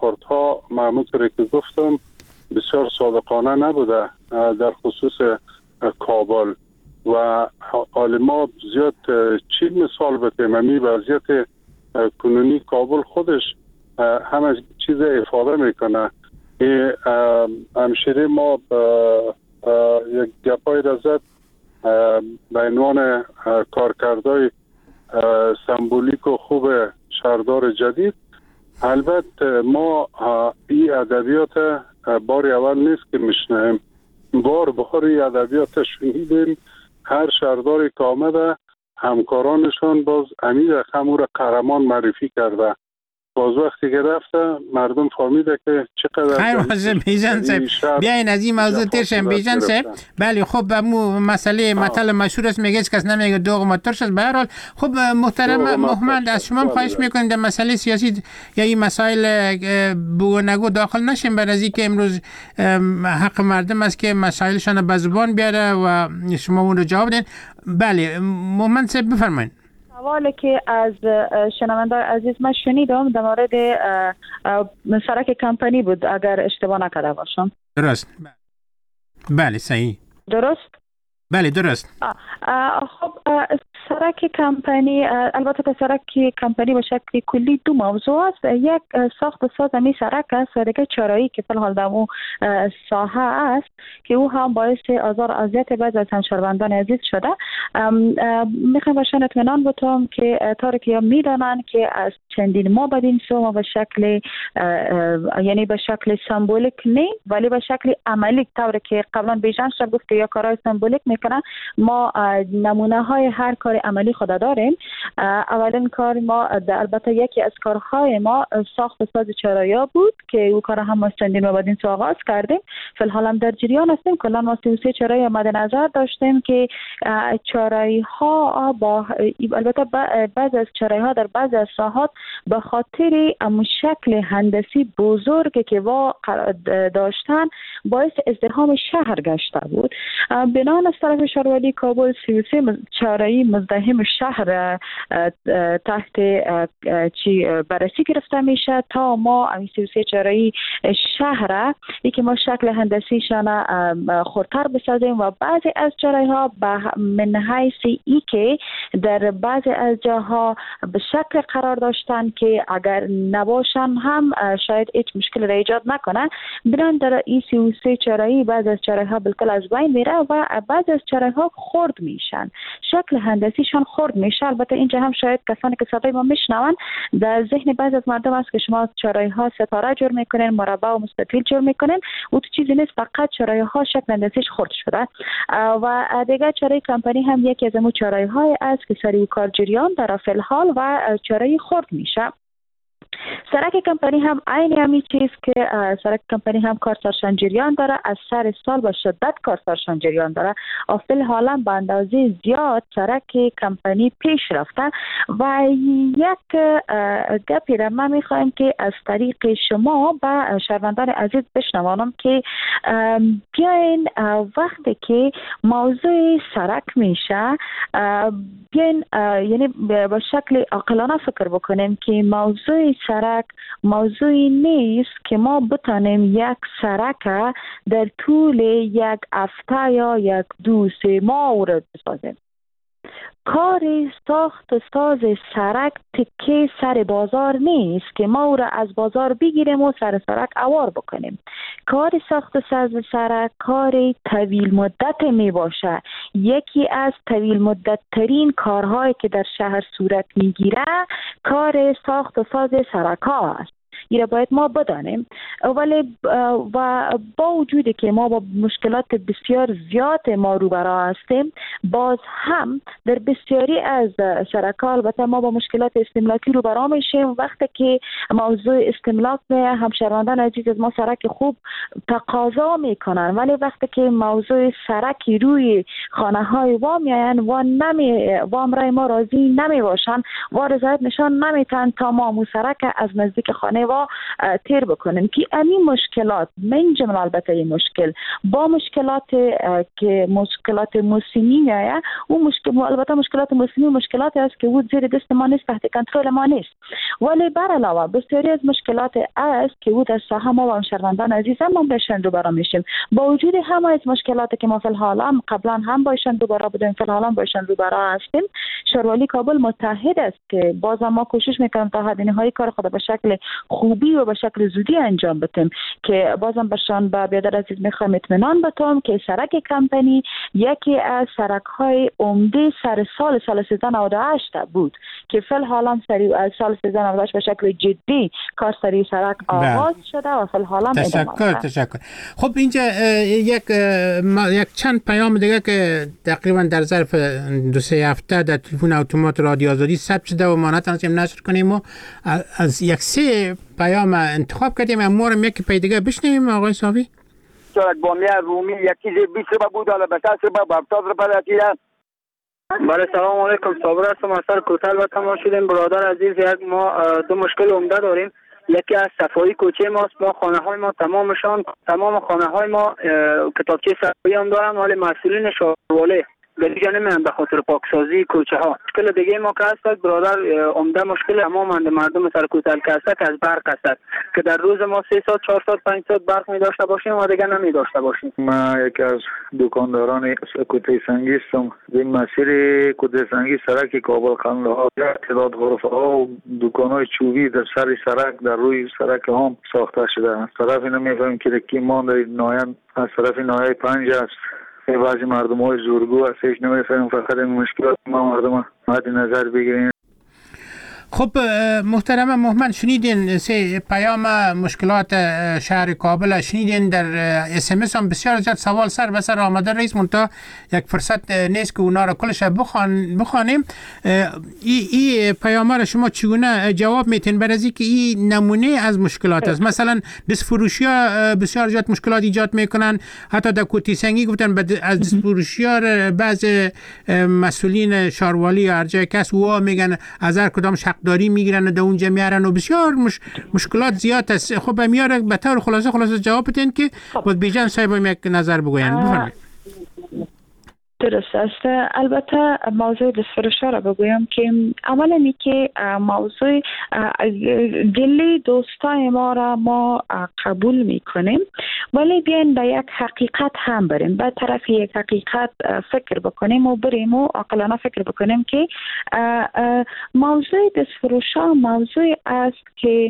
برخوردها همونطوری که گفتم بسیار صادقانه نبوده در خصوص کابل و حال ما زیاد چی مثال بتیم امی وضعیت کنونی کابل خودش همه چیز افاده میکنه. همشیره ما یک گپای را زد به عنوان کارکردهای سمبولیک و خوب شهردار جدید. البته ما این ادبیات بار اول نیست که میشنیم، بار بخور این ادبیات شنیدیم. هر شهرداری که آمده همکارانشان باز امید رقم او را قهرمان معرفی کرده. باز وقتی که رفته مردم فهمیده که چقدر خیر واسه بیژن صاحب بیاین از این موضوع ترشم. بیژن صاحب بله خب مو مسئله مطلب مشهور است، میگه کس نمیگه دوغ ما ترش است. به هر حال خب محترم محمد از شما خواهش میکنیم در مسئله سیاسی یا این مسائل بو نگو داخل نشیم، بعد از اینکه امروز حق مردم است که مسائلشان به زبان بیاره و شما اون رو جواب بدین. بله محمد صاحب بفرمایید. سوالی که از شنوندگان عزیز من شنیدم در مورد سرک کمپانی بود اگر اشتباه نکرده باشم. درست. بله صحیح. درست؟ بله درست. خب سرک کمپانی، البته سرک کمپانی به شکل کلی دو موضوع است. یک ساخت و ساز همی سرک است و دیگه چرایی که فلحال در اون ساحه است که او هم باعث آزار و اذیت بعضی از همشهروندان عزیز شده. میخوام باشن اطمینان بتم که تارکی ها میدانن که از چندین ما بدین سو ما به شکل یعنی به شکل سمبولیک نه ولی به شکل عملی، طوری که قبلا بیژن شب گفت یا کارهای سمبولیک میکنن، ما نمونه های هر کار عملی خود داریم. اولین کار ما البته یکی از کارهای ما ساخت و ساز چرایا بود که او کار هم ما چندین و بعدین سو آغاز کردیم. فی الحال هم در جریان هستیم. کلا ما سی و سه چرایی مد نظر داشتیم که چرایی ها با البته بعضی از چرایی ها در بعضی از ساحات به خاطر شکل هندسی بزرگی که وا داشتن باعث ازدحام شهر گشته بود. بنان از طرف شهروری کابل سی و سه چرایی مزدحم شهر تحت چی بررسی گرفته میشه تا ما این سی و سه چرایی شهر ای که ما شکل هندسیشان خردتر بسازیم و بعضی از چرایی ها من حیث ای که در بعضی از جاها به شکل قرار داشتن که اگر نباشن هم شاید هیچ مشکل را ایجاد نکنه. بنان در این سی و سه چرایی بعضی از چرایی ها بالکل از بین میره و بعضی از چرایی ها خرد میشن، شکل هندسیشان خرد میشه. البته اینجا هم شاید کسانی که صدای ما میشنون در ذهن بعضی از مردم است که شما چرایی ها ستاره جور میکنین، مربع و مستطیل جور میکنین، او تو چیزی نیست، فقط چرایی ها شکل هندسیش خرد شده. و دیگه چرای کمپانی هم یکی از اون چرایی های است که سری کار جریان در فی الحال و چرایی خرد میشه. سرک کمپانی هم عین همین چیز که سرک کمپانی هم کارسرشان جریان داره، از سر سال با شدت کارسرشان جریان داره. افل حالا به اندازه زیاد سرک کمپانی پیش رفته و یک گپی را ما میخوایم که از طریق شما به شهروندان عزیز بشنوانم که بیاین وقتی که موضوع سرک میشه بیاین یعنی به شکل عاقلانه فکر بکنیم که موضوع سرک موضوعی نیست که ما بتانیم یک سرک در طول یک هفته یا یک دو سه ماه را بسازیم. کار ساخت و ساز سرک تکه سر بازار نیست که ما او را از بازار بگیریم و سر سرک اوار بکنیم. کار ساخت و ساز سرک کار طویل مدت می باشه. یکی از طویل مدت ترین کارهایی که در شهر صورت می گیره کار ساخت و ساز سرک ها است. این را باید ما بدانیم. ولی و با وجودی که ما با مشکلات بسیار زیاد ما روبرو هستیم، باز هم در بسیاری از سرک‌ها البته ما با مشکلات استملاکی روبرو میشیم. وقتی که موضوع استملاک همشهروندان عزیز از ما سرک خوب تقاضا میکنن، ولی وقتی که موضوع سرک روی خانه های وام میاین و نمی وام رای ما راضی نمی باشن و رضایت نشان نمیتن تا ما مو سرک از نزدیک خانه وام زیبا تیر بکنیم که این مشکلات من جمله البته این مشکل با مشکلات که مشکلات موسمی میایه و مشکل البته مشکلات موسمی مشکلاتی است که وجود زیر دست ما نیست، تحت کنترل ما نیست، ولی بر علاوه بسیاری از مشکلات است که وجود از ساحه ما و شهروندان عزیز ما بهشون روبرو میشیم. با وجود همه از مشکلاتی که ما فی الحال هم قبلا هم باشن روبرو بودیم، فی الحال هم باشن روبرو هستیم. شهرولی کابل متحد است که باز ما کوشش میکنیم تا حد نهایی کار خود به شکل خوبی و به شکل زودی انجام بدیم که بازم برشان با بیادر عزیز میخوام اطمینان بدم که سرک کمپانی یکی از سرک های عمده سر سال سال سیزده نود و هشت بود که فی الحال هم سری از سال سیزده نود و هشت به شکل جدی کار سری سرک آغاز شده و فی الحال هم تشکر تشکر. خب اینجا یک یک چند پیام دیگه که تقریبا در ظرف دو سه هفته در تلفن اتومات رادیو آزادی ثبت شده و ما نتونستیم نشر کنیم و از یک سه پیام انتخاب کردیم. ما رو یک پی دیگه بشنویم آقای صافی. یک بامیه رومی یکی زیر بیست روپه بود، حالا به کس روپه به هفتاد روپه رسیده. بله سلام علیکم، صابر هستم از سر کوتل و تماس شدیم. برادر عزیز، یک ما دو مشکل عمده داریم. یکی از صفایی کوچه ماست. ما خانه های ما تمامشان تمام خانه های ما کتابچه صفایی هم دارن، ولی مسئولین شهرواله گلیجا نمیان به خاطر پاکسازی کوچه ها. مشکل دیگه ما که هست برادر عمده مشکل تمام مردم سر کوتل که هست از برق هست که در روز ما سه ساعت چهار ساعت پنج ساعت برق می داشته باشیم و دیگه نمی داشته باشیم. ما یکی از دکانداران کوته سنگی هستم. این مسیر کوته سنگی سرک کابل قندهار تعداد غرفه ها و دکان های چوبی در سر سرک در روی سرک هم ساخته شده. از طرف نمیفهمیم که کی مان در نایان از طرف نایه پنج است. بعضی مردم های زورگو هست، هیچ نمیفهمیم. فقط این مشکلات ما مردم مد نظر بگیریم. خب محترم محمد، شنیدین سه پیام مشکلات شهر کابل، شنیدین در اس ام اس هم بسیار زیاد سوال سر به سر آمده رئیس، منتها یک فرصت نیست که اونا را کلش بخوان بخوانیم. این ای پیام را شما چگونه جواب میتین بر از اینکه این نمونه از مشکلات است؟ مثلا دست فروشی ها بسیار زیاد مشکلات ایجاد میکنن، حتی در کوتی سنگی گفتن از دست فروشی ها بعض مسئولین شهروالی یا هر جای کس و میگن از هر کدام داری میگیرن و در اونجا میارن و بسیار مش... مشکلات زیاد است. خب میاره به طور خلاصه خلاصه جواب بدین که بود بیجان صاحب هم یک نظر بگوین. بفرمایید. درست است. البته موضوع دستفروشی را بگویم که اولا اینی که موضوع گله دوستای ما را ما قبول میکنیم، ولی بیاین به یک حقیقت هم بریم، به طرف یک حقیقت فکر بکنیم و بریم و عاقلانه فکر بکنیم که موضوع دستفروشی موضوع است که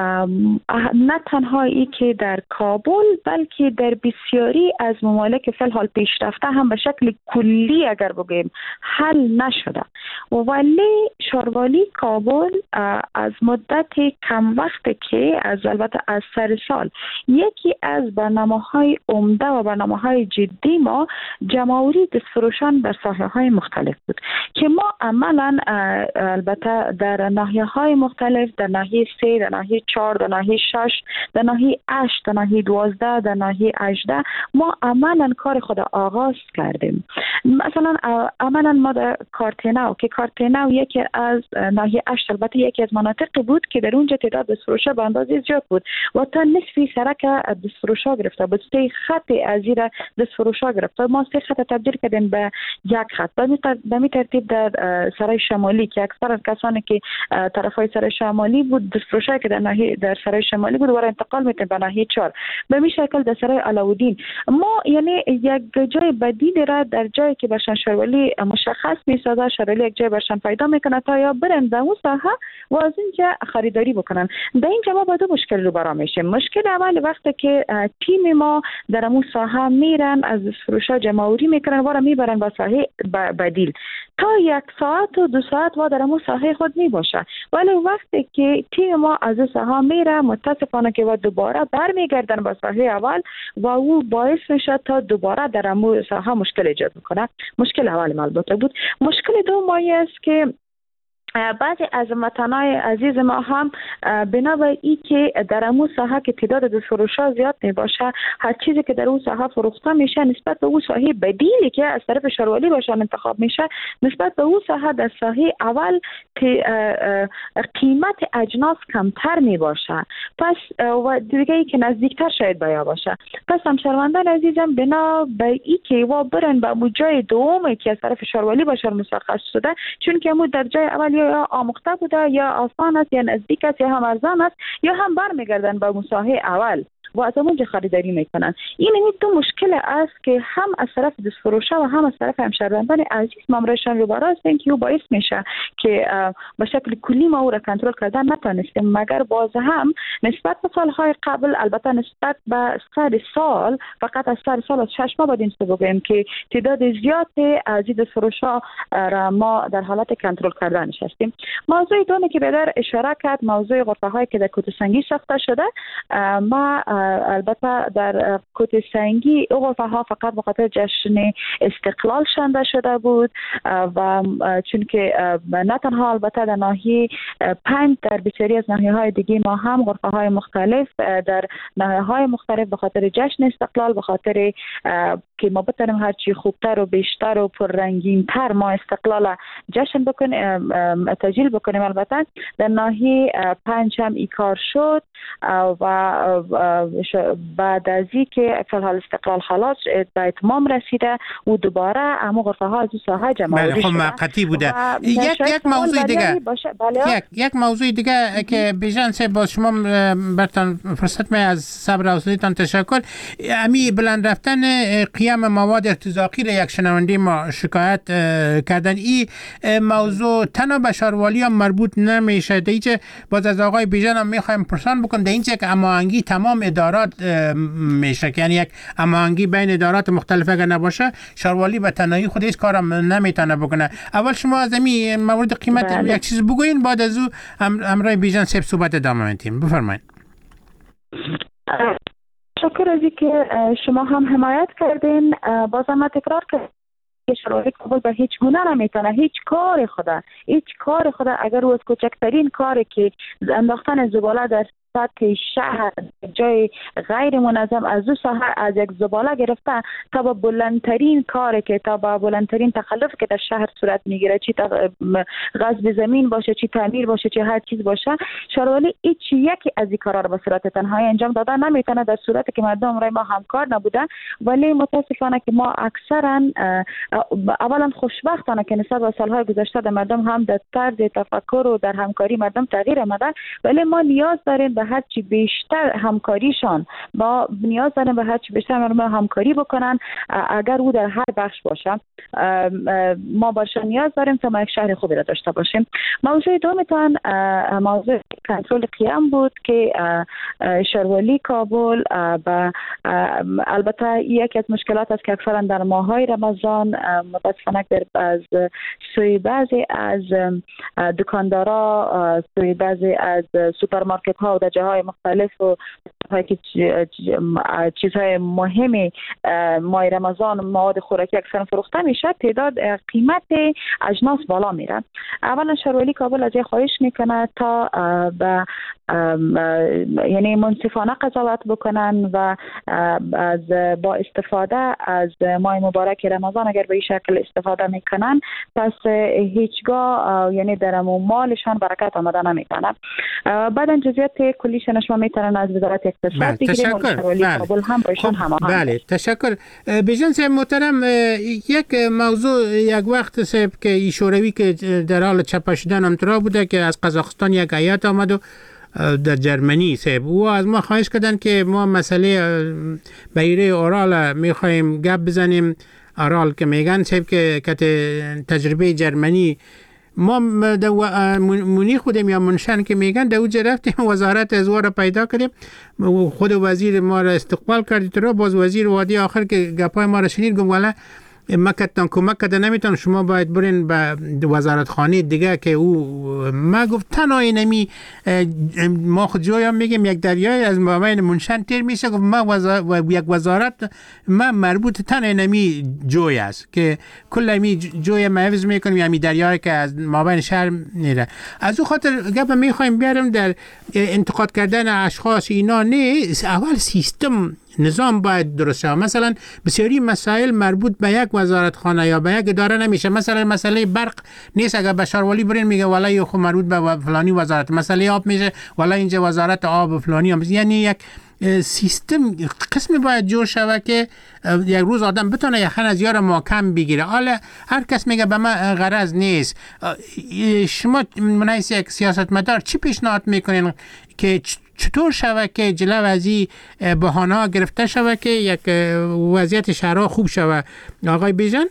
نه تنها ای که در کابل بلکه در بسیاری از ممالک فی الحال پیشرفته هم به شکل کلی اگر بگیم حل نشده، ولی شهروالی کابل از مدت کم وقت که از البته از سر سال یکی از برنامه‌های عمده و برنامه‌های جدی ما جمع‌آوری دستفروشان در ساحه‌های مختلف بود که ما عملاً البته در ناحیه‌های مختلف، در ناحیه سه، در ناحیه چهار، در ناحیه شش، در ناحیه هشت، در ناحیه دوازده، در ناحیه هجده ما عملاً کار خود آغاز کردیم. مثلا عملاً ما در کارتناو که کارتناو یکی از ناحیه هشت البته یکی از مناطق بود که در اونجا تعداد دستفروشا به اندازه زیاد بود و تا نصفی سرک دستفروشا گرفته بود، سه خط از زیر دستفروشا گرفته. ما سه خط تبدیل کردیم به یک خط. به می ترتیب در سرای شمالی که اکثر از کسانی که طرفای سرای شمالی بود دستفروشا که در ناحیه در سرای شمالی بود و را انتقال می‌کردیم به ناحیه چهار. به می شکل در سرای علاودین ما یعنی یک جای بدیل را در جایی که برشان شهروالی مشخص می‌سازه، شهروالی یک جای برشان پیدا میکنه تا یا برن در اون ساحه و از اینجا خریداری بکنن. در اینجا ما با دو مشکل روبرو میشیم. مشکل اول وقتی که تیم ما در اون ساحه میرن از فروشا جمع‌آوری میکنن و را میبرن به ساحه بدیل تا یک ساعت و دو ساعت و در اون ساحه خود میباشه، ولی وقتی که تیم ما از ساحه میره متاسفانه که و دوباره برمیگردن به ساحه اول و او باعث میشه تا دوباره در اون ساحه مشکل ایجاد میکنه. مشکل اول البته بود. مشکل دوم است که بعضی از وطنای عزیز ما هم بنا به ای که در امو ساحه که تعداد دست فروشا زیاد می باشه، هر چیزی که در اون ساحه فروخته میشه نسبت به اون ساحه بدیلی که از طرف شاروالی باشه انتخاب میشه، نسبت به اون ساحه در ساحه اول قیمت اجناس کمتر می باشه. پس و دیگه ای که نزدیکتر شاید بیا باشه. پس هم شهروندان عزیزم بنا به ای که و برن به جای دومی که از طرف شاروالی باشه مسخص شده، چون که امو در جای اول یا آموخته بوده یا آسان است یا نزدیک است یا هم ارزان است یا هم برمیگردن به مساحه اول و از اونجا خریداری میکنن. این این دو مشکل است که هم از طرف دست فروشه و هم از طرف همشهروندان عزیز مامورشان رو باراست که او باعث میشه که به شکل کلی ما او را کنترل کردن نتونستیم، مگر باز هم نسبت به سالهای قبل، البته نسبت به سر سال، فقط از سر سال از شش ماه بعد این بگویم که تعداد زیاد از دست فروشا را ما در حالت کنترل کردنش هستیم. موضوع دومی که بدر اشاره کرد موضوع غرفه هایی که در کوته سنگی ساخته شده، ما البته در کوته سنگی او غرفه ها فقط به خاطر جشن استقلال شنده شده بود و چون که نه تنها البته در ناحیه پنج در بسیاری از ناحیه های دیگه ما هم غرفه های مختلف در ناحیه های مختلف به خاطر جشن استقلال، به خاطر که ما بتونیم هرچی خوبتر و بیشتر و پررنگین تر ما استقلال جشن بکنیم تجلیل بکنیم. البته در ناحیه پنج هم ای کار شد و بعد از این که فعال استقلال خلاص به اتمام رسیده و دوباره اما غرفه ها از این ساحه جمع‌آوری شده. بله، خب موقتی بوده. یک یک موضوع دیگه یک یک موضوع دیگه که بیژن سه با شما برتان فرصت می از صبر و حوصله‌تان تشکر. امی بلند رفتن قیام مواد ارتزاقی را یک شنونده ما شکایت کردن. این موضوع تنها به شاروالی هم مربوط نمیشه، دیگه باز از آقای بیژن هم میخوایم پرسان بکن در اینجا که هماهنگی تمام ادارات میشه، یعنی یک هماهنگی بین ادارات مختلف اگر نباشه شاروالی به تنهایی خود هیچ کارم نمیتونه بکنه. اول شما از این مورد قیمت بله. یک چیز بگوین، بعد از او همراه بیژن سب صحبت ادامه میدیم. بفرمایید. شکر از که شما هم حمایت کردین. بازم من تکرار کردم که شاروالی کابل به هیچ گونه نمیتونه هیچ کار خدا هیچ کار خدا اگر او از کوچکترین کاری که انداختن زباله در سطح شهر جای غیر منظم از دو ساحه از یک زباله گرفته تا به بلندترین کاری که تا به بلندترین تخلف که در شهر صورت میگیره، چی غصب زمین باشه، چی تعمیر باشه، چی هر چیز باشه، شاروالی هیچ یکی از این کارا رو به صورت تنهایی انجام دادن نمیتونه در صورتی که مردم رای ما همکار نبوده. ولی متاسفانه که ما اکثرا اولا خوشبختانه که نسبت به سالهای گذشته در مردم هم در طرز تفکر و در همکاری مردم تغییر آمده، ولی ما نیاز داریم به هر چی بیشتر همکاریشان، با نیاز داریم به هر چی بیشتر مردم همکاری بکنن. اگر او در هر بخش باشه ما باشن نیاز داریم تا ما یک شهر خوبی را داشته باشیم. موضوع دومتان موضوع کنترل قیام بود که شاروالی کابل و البته یکی از مشکلات است که اکثرا در ماهای رمضان متاسفانه از سوی بعضی از دکاندارا، سوی بعضی از سوپرمارکت ها و در جاهای مختلف و که چیزهای مهمی ماه رمضان مواد خوراکی اکثر فروخته میشه، تعداد قیمت اجناس بالا میره. اولا شاروالی کابل از خواهش میکنه تا به یعنی منصفانه قضاوت بکنن و از با استفاده از ماه مبارک رمضان اگر به این شکل استفاده میکنن پس هیچگاه یعنی در مالشان برکت آمده نمیکنه. بعد جزئیات کلیشون شما میتونن از وزارت اقتصاد بگیریم و شاروالی کابل هم باشون هماهنگ. بله تشکر. بیژن صاحب محترم، یک موضوع یک وقت صاحب که شوروی که در حال چپا شدن هم ترا بوده که از قزاقستان یک هیئت آمد و در جرمنی صاحب و از ما خواهش کردن که ما مسئله بیره اورال میخوایم گپ بزنیم. اورال که میگن صاحب که کت تجربه جرمنی ما مونیخ بودیم یا منشن که میگن در اوجه رفتیم وزارت ازوا را پیدا کردیم، خود وزیر ما را استقبال کردید رو باز وزیر وادی آخر که گپای ما را شنید گفت والا مکتان کمک کده نمیتون، شما باید برین به وزارت خانه دیگه که او ما گفت تنهایی نمی ما خود جویا میگیم یک دریای از مابین منشن تیر میشه، گفت ما وزارت یک وزارت ما مربوط تنهایی نمی جوی است که کل امی جوی محفظ میکنیم، یعنی دریایی که از مابین شهر نیره. از او خاطر گپ میخوایم بیارم در انتقاد کردن اشخاص اینا نیست، اول سیستم نظام باید درست شود. مثلا بسیاری مسائل مربوط به یک وزارت خانه یا به یک اداره نمیشه. مثلا مسئله برق نیست، اگر به شاروالی برین میگه والله خو مربوط به فلانی وزارت. مسئله آب میشه والله اینجا وزارت آب فلانی هم. یعنی یک سیستم قسمی باید جور شود که یک روز آدم بتونه یخن از یار محکم بگیره. حالا هر کس میگه به من غرض نیست. شما منایس یک سیاستمدار چی پیشنهاد میکنین که چطور شود که جلو از این بهانه‌ها گرفته شود که یک وضعیت شهرها خوب شود؟ آقای بیژن؟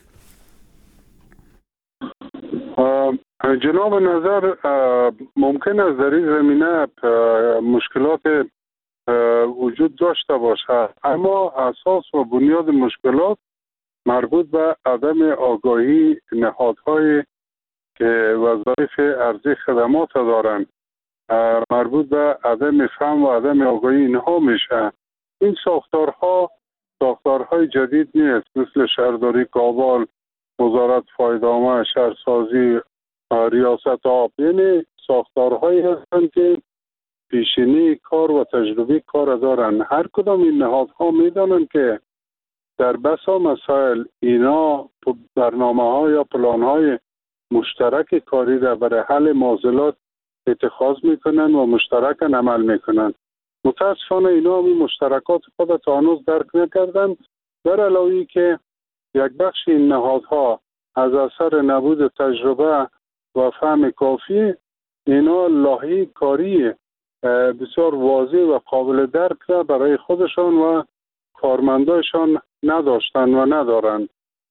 جناب نظر، ممکن است در این زمینه مشکلات وجود داشته باشد، اما اساس و بنیاد مشکلات مربوط به عدم آگاهی نهادهای که وظایف ارزی خدمات دارند، مربوط به عدم فهم و عدم آگاهی اینها میشه. این ساختارها ساختارهای جدید نیست، مثل شهرداری کابل، وزارت فایده‌نامه، شهرسازی، ریاست آب. یعنی ساختارهایی هستند که پیشینی کار و تجربه کار دارند. هر کدام این نهادها میدانند که در بسا مسائل اینا برنامه ها یا پلان های مشترک کاری را برای حل معضلات اتخاذ میکنن و مشترکاً عمل میکنن. متاسفانه اینا هم مشترکات خود تا هنوز درک نکردن، در علاوه که یک بخش این نهادها از اثر نبود تجربه و فهم کافی اینا لاهی کاری بسیار واضح و قابل درک را برای خودشان و کارمندایشان نداشتن و ندارند.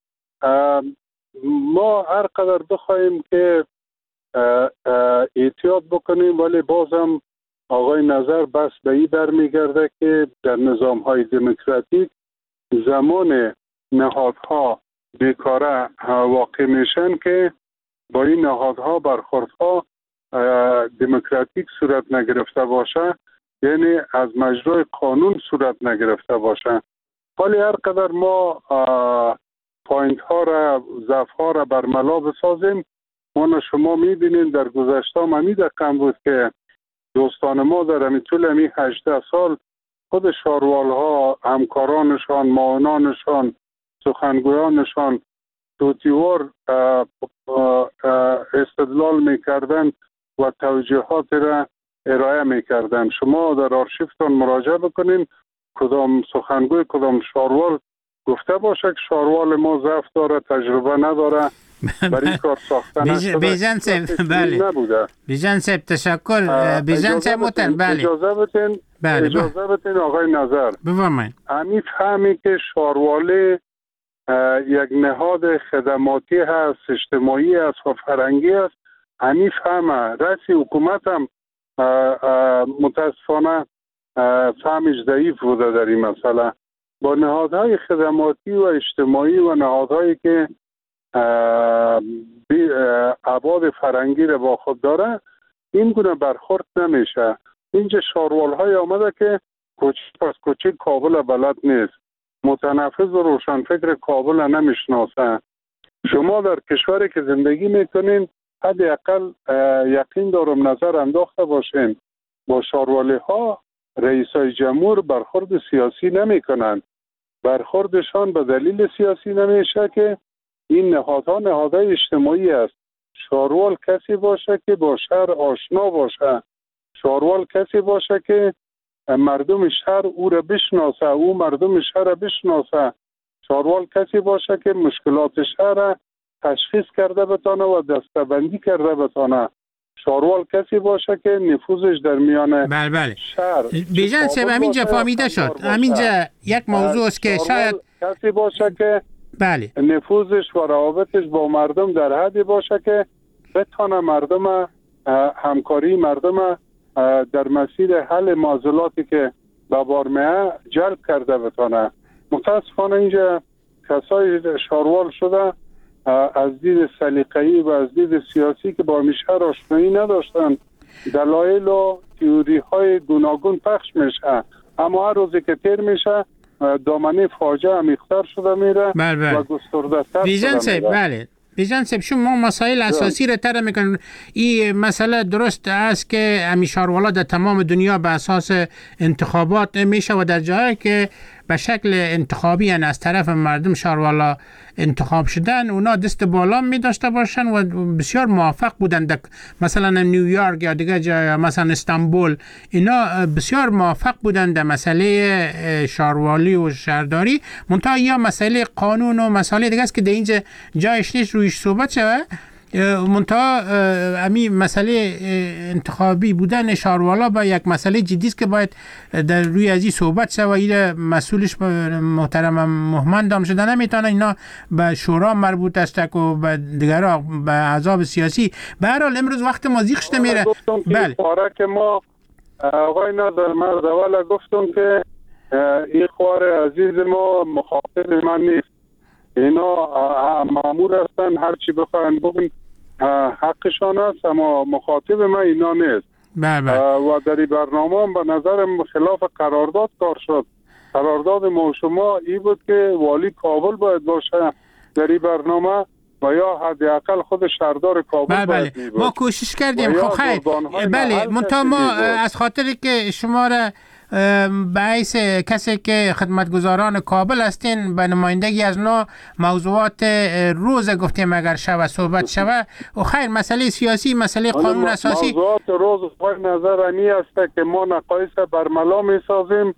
ما هر قدر بخوایم که احتیاط بکنیم، ولی بازم آقای نظر بس به این برمیگرده که در نظام های دموکراتیک زمان نهادها بیکاره واقع میشن که با این نهادها برخوردها دموکراتیک صورت نگرفته باشه، یعنی از مجرای قانون صورت نگرفته باشه. ولی هر قدر ما پوینت ها را ضعف ها را برملا بسازیم، ما شما میبینین در گذشته هم همین دقیقا بود که دوستان ما در همین طول همین هجده سال خود شاروال ها، همکارانشان، معاونانشان، سخنگویانشان توتیوار استدلال میکردن و توجیهات را ارائه میکردن. شما در آرشیفتان مراجعه بکنین، کدام سخنگوی کدام شاروال گفته باشه که شاروال ما ضعف داره، تجربه نداره، برای کار ساخته نشده. بیژن صاحب، بله. بیژن صاحب تشکر. بیژن صاحب محترم، بله. اجازه بدین بله. اجازه بدین آقای نظر. بفرمایید. همین فهمی که شارواله یک نهاد خدماتی هست، اجتماعی است و فرهنگی است، همین فهمه. رئیس حکومت هم متاسفانه فهمش ضعیف بوده در این مسئله. با نهادهای خدماتی و اجتماعی و نهادهایی که ابعاد فرهنگی را با خود داره، این گونه برخورد نمیشه. اینجا شاروال های آمده که کوچک پس کوچک کابل بلد نیست، متنفذ و روشنفکر کابل نمیشناسه. شما در کشوری که زندگی میکنین حداقل یقین دارم نظر انداخته باشین، با شاروالی ها رئیسای جمهور برخورد سیاسی نمیکنن. برخوردشان به دلیل سیاسی نمیشه که این نهادها نهادهای اجتماعی است. شاروال کسی باشه که با شهر آشنا باشه، شاروال کسی باشه که مردم شهر او را بشناسه، او مردم شهر را بشناسه. شاروال کسی باشه که مشکلات شهر را تشخیص کرده بتانه و دسته‌بندی کرده بتانه. شاروال کسی باشه که نفوذش در میان بله بله. شهر. بیژن صاحب همینجا فهمیده شد. همینجا یک موضوع است که شاید کسی باشه که بله نفوذش و روابطش با مردم در حدی باشه که بتانه مردم همکاری مردم در مسیر حل معضلاتی که به بار میاد جلب کرده بتانه. متاسفانه اینجا کسای شاروال شده از دید سلیقه‌ای و از دید سیاسی که با میشهر آشنایی نداشتن، دلایل و تئوری های گوناگون پخش میشه، اما هر روزی که تیر میشه دامنه فاجعه عمیق‌تر شده میره و گسترده‌تر شده میره. بله بیژن صاحب، شما مسائل اساسی را تر میکنن. این مسئله درست است که امیشاروالا در تمام دنیا به اساس انتخابات میشه و در جایی که به شکل انتخابی یعنی از طرف مردم شاروالا انتخاب شدن اونا دست بالا می داشته باشن و بسیار موفق بودن. مثلا نیویورک یا دیگه جای مثلا استانبول اینا بسیار موفق بودن در مسئله شاروالی و شهرداری. منتها یا مسئله قانون و مسئله دیگه است که در اینجا جایش نیست رویش صحبت شوه. منتها امی مسئله انتخابی بودن شاروالا با یک مسئله جدی است که باید در روی ازی صحبت شد و این مسئولش محترم مهمن دام شده نمیتونه. اینا به شورا مربوط است و به دیگرها به احزاب سیاسی. به هر حال امروز وقت ما زیغ شده میره. بله که ما آقای نادر مرد اولا گفتم که این خوار عزیز ما مخاطب من نیست، اینا مامور هستن هر چی بخواین بگن حقشان است، اما مخاطب من اینا نیست. و در این برنامه به نظرم خلاف قرارداد کار شد. قرارداد ما شما ای بود که والی کابل باید باشه در این برنامه و یا حداقل خود شهردار کابل بله باید بله. ما کوشش کردیم. خب خیر بله، منتها ما از خاطر که شما را به حیث کسی که خدمتگزاران کابل هستین به نمایندگی از نوع موضوعات روز گفتیم اگر شوه صحبت شوه و خیر مسئله سیاسی مسئله قانون اساسی موضوعات روز پای نظر امی است که ما نقایص برملا می سازیم.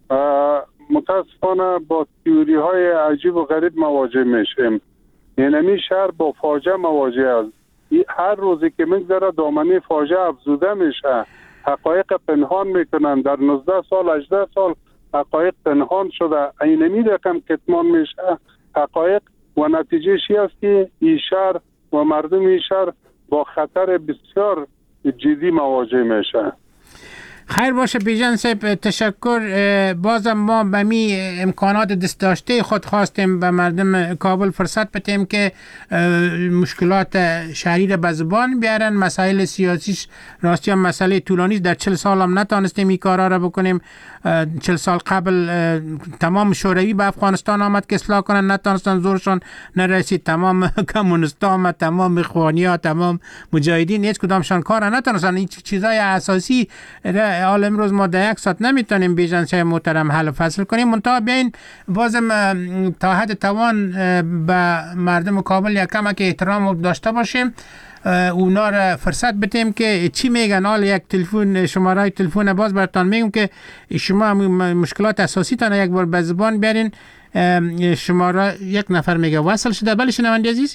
متاسفانه با تئوری های عجیب و غریب مواجه میشیم. یعنی شهر با فاجعه مواجه است. هر روزی که میگذره دامنه فاجعه افزوده میشه. حقایق پنهان میکنن. در نوزده سال هجده سال حقایق پنهان شده، اینمی رقم کتمان میشه حقایق و نتیجه شی است که این شهر و مردم این شهر با خطر بسیار جدی مواجه میشه. خیر باشه بیژن صاحب، تشکر. بازم ما به می امکانات دست داشته خود خواستیم به مردم کابل فرصت بدیم که مشکلات شهری را به زبان بیارن. مسائل سیاسیش راستی هم مسئله طولانی در چل سال هم نتانستیم این کارا را بکنیم. چل سال قبل تمام شوروی به افغانستان آمد که اصلاح کنن، نتانستن، زورشون نرسید. تمام کمونیستا آمد، تمام اخوانیا، تمام مجاهدین، هیچ کدامشان کار نتانستن. این چیزای اساسی حال امروز ما در یک ساعت نمیتونیم بیژن صاحب محترم حل و فصل کنیم. منتها بیاین بازم تا حد توان به مردم کابل یک کمک احترام داشته باشیم، اونا را فرصت بدیم که چی میگن. حال یک تلفن شماره تلفن باز براتون میگم که شما مشکلات اساسی تان یک بار به زبان بیارین. شماره یک نفر میگه وصل شده. بله شنونده عزیز.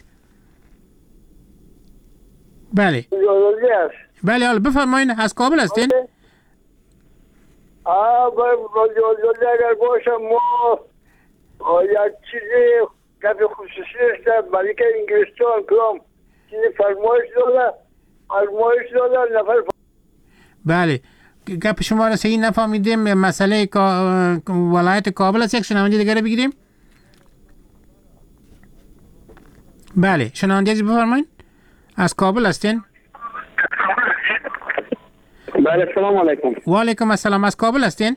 بله بله حالا بفرمایید. از کابل هستین؟ آه باید اگر باشم ما یک چیزی کفی خصوصی است برای که انگلستان کلام چیزی فرمایش داده فرمایش داده نفر ف... بله گپ شما را صحیح نفهمیدیم. مسئله ولایت کابل است. یک شنونده دیگر بگیریم. بله شنونده عزیز بفرمایید. از کابل هستین؟ بله سلام علیکم. و علیکم السلام. از کابل هستین؟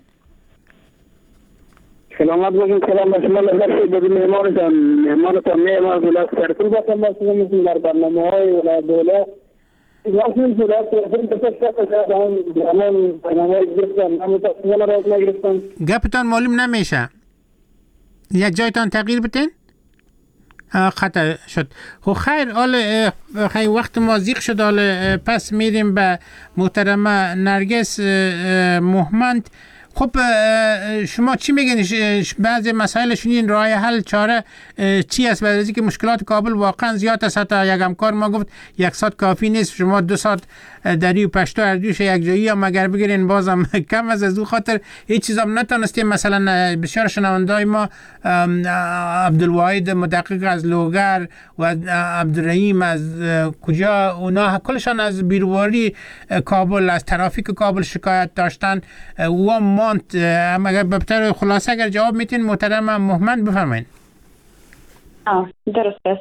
سلامت باشین. سلام به شما. لذت بدید مهمانتان مهمانتان مهمان ولایت سرپل باشم باشم مثل در برنامه های ولایت دولت واسه ولایت سرپل بسیار شدم برنامه برنامه گرفتم نمیتونم راز نگرفتم. گپتان معلوم نمیشه. یک جایتان تغییر بدین؟ خطا شد. خب خیر حال خیلی وقت ما زیغ شد. حال پس میریم به محترمه نرگس مهمند. خب شما چی میگین؟ بعضی مسائل شنیدین راه حل چاره چی است؟ بعد از اینکه مشکلات کابل واقعا زیاد است، حتی یک همکار ما گفت یک ساعت کافی نیست، شما دو ساعت دری و پشتو اردوش یک جایی هم اگر بگیرین بازم کم از از او خاطر هیچ چیز هم نتانستیم. مثلا بسیار شنوندای ما عبدالواحد مدقق از لوگر و عبدالرحیم از کجا، اونا کلشان از بیرواری کابل از ترافیک کابل شکایت داشتن و مانت. اگر به طور خلاصه اگر جواب میتین محترم محمد بفرمایید. آه درست است.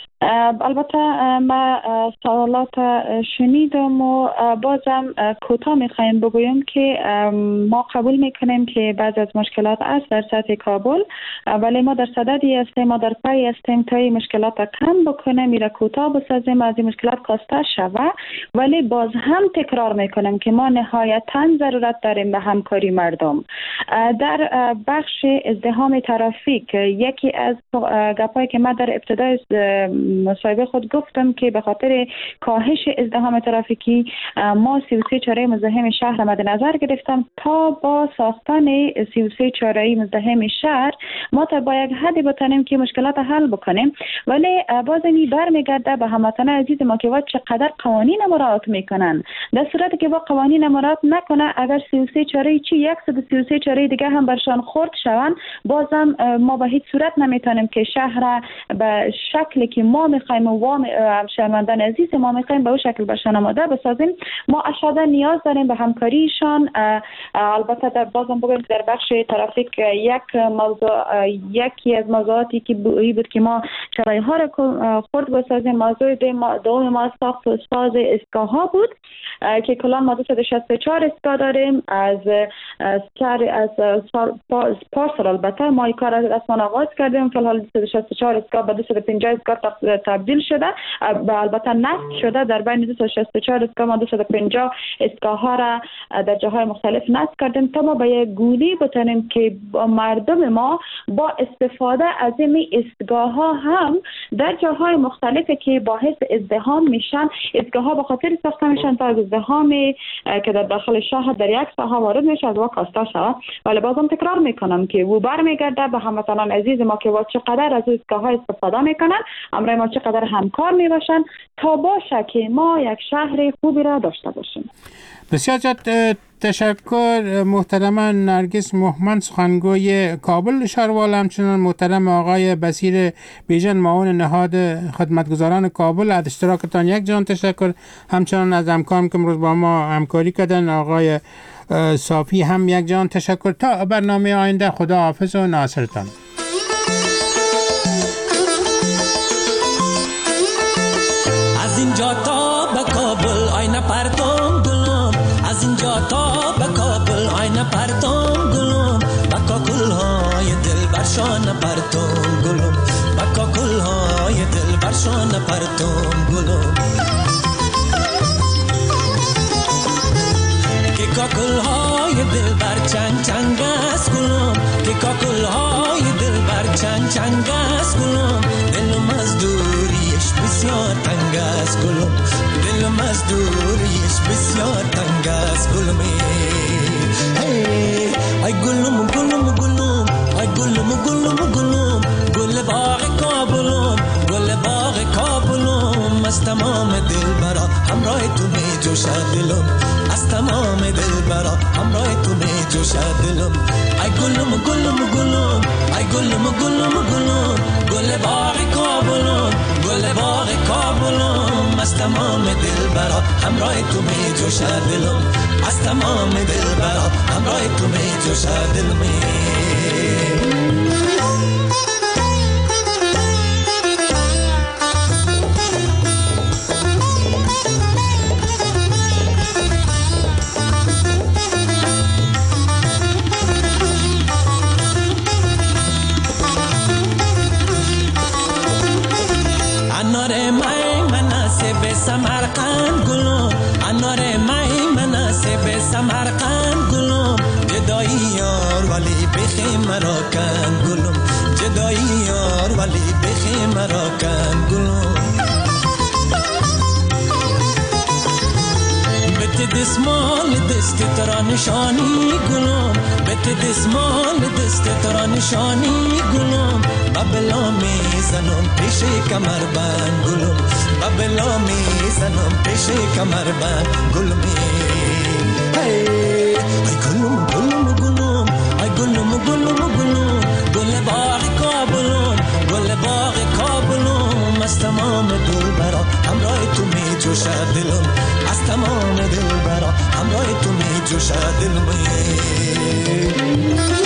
البته ما سوالات شنیدم و بازم کوتاه میخوایم بگویم که ما قبول میکنیم که بعض از مشکلات است در سطح کابل، ولی ما در صددی هستیم، ما در پای هستیم تا این مشکلات را کم بکنیم، میره کوتاه بسازیم، از این مشکلات کاسته شوه. ولی باز هم تکرار میکنیم که ما نهایتا ضرورت داریم به همکاری مردم. در بخش ازدحام ترافیک یکی از گپایی که ما در ابتدای مصاحبه خود گفتم که به خاطر کاهش ازدحام ترافیکی ما سی و سه چهارراه مزاحم شهر مد نظر گرفتم تا با ساختن سی و سه چهارراه مزاحم شهر ما تا با یک حدی بتونیم که مشکلات حل بکنیم. ولی باز این برمیگرده به هموطنان عزیز ما که وا چقدر قوانین مراعات میکنن. در صورتی که با قوانین مراعات نکنه، اگر سی و سه چهارراه چی صد و سی و سه چهارراه دیگه هم برشان خورد شوند، بازم ما به هیچ صورت نمیتونیم که شهر به شکلی که ما میخوایم و شهروندان عزیز ما میخوایم به اون شکل برشان آماده بسازیم. ما اشده نیاز داریم به همکاریشان. البته در بازم بگویم در بخش ترافیک یک موضوع یکی از موضوعاتی که بود که ما چرایه ها را خرد بسازیم. موضوع دوم ما ساخت و ساز ایستگاه ها بود که کلان ما دویست و شصت و چهار ایستگاه داریم. از سر از پارسال البته ما این کار از اسمان آغاز کردیم. فی الحال دویست و شصت و چهار ایستگاه به دویست و پنجاه ایستگاه تبدیل شده، البته نصب شده. در بین دویست و شصت و چهار ایستگاه ما دویست و پنجاه ایستگاه ها را در جاهای مختلف نصب کردیم تا ما به یک گونه بتونیم که مردم ما با استفاده از این ایستگاه ها هم در جاهای مختلفی که باعث ازدحام میشن، ایستگاه ها به خاطر ساخته میشن تا از ازدحامی که در داخل شهر در یک ساحه وارد میشه از وا کاسته شود. ولی بازم تکرار میکنم که و برمیگرده به هموطنان عزیز ما که وا چقدر از ایستگاه ها استفاده میکنن، امر ما چقدر همکار میباشن تا باشه که ما یک شهر خوبی را داشته باشیم. بسیار زیاد تشکر محترم نرگس مهمن سخنگوی کابل شاروال، همچنان محترم آقای بصیر بیژن معاون نهاد خدمتگزاران کابل از اشتراکتان یک جان تشکر. همچنان از همکارم که امروز با ما همکاری کردن آقای صافی هم یک جان تشکر. تا برنامه آینده خدا حافظ و ناصرتان. از اینجا تا به کابل آینه پرتم گلم، از اینجا تا به کابل آینه پرتم گلم، با کاکل های دل برشان پرتم گلم، با کاکل های دل برشان پرتم گلم. که کاکل های دل بر چنگ چنگ است گلم، که کاکل های دل بر چنگ چنگ است گلم، دلم از دوریش بسیار تنگ است گلم، دلم از دوریش بسیار تنگ است گلم. ای گلم گلم گلم، ای گلم گلم گلم، گل باغ کابلم، گل باغ کابلم، از تمام دل برا همراه تو می جوشد دلم، از تمام دل برا همراه تو می جوشد دلم. ای گلم گلم گلم، ای گلم گلم گلم، گل باغ کابلم، گل باغ کابلم، از تمام دل برا همراه تو می جوشد دلم، از تمام دل برا همراه تو می جوشد دلم. انار مای مناسب سمرقند گلم، انار مای مناسب سمرقند گلم، جدایی یار ولی بخی مرا کن گلم، جدایی یار ولی بخی مرا کن گلم. بت دسمال دست ترا نشانی گلم، بت دسمال دست ترا نشانی گلم، بابلا می زنم پیش کمر بند گلم، بابلا می زنم پیش کمر بند گلم. ای گلم گلم گلم، ای گلم گلم گلم، گل باغ کابلم، گل باغ کابلم، از تمام دل برا همراه تو می جوشد دلم، از تمام دل برا همراه تو می جوشد دلم.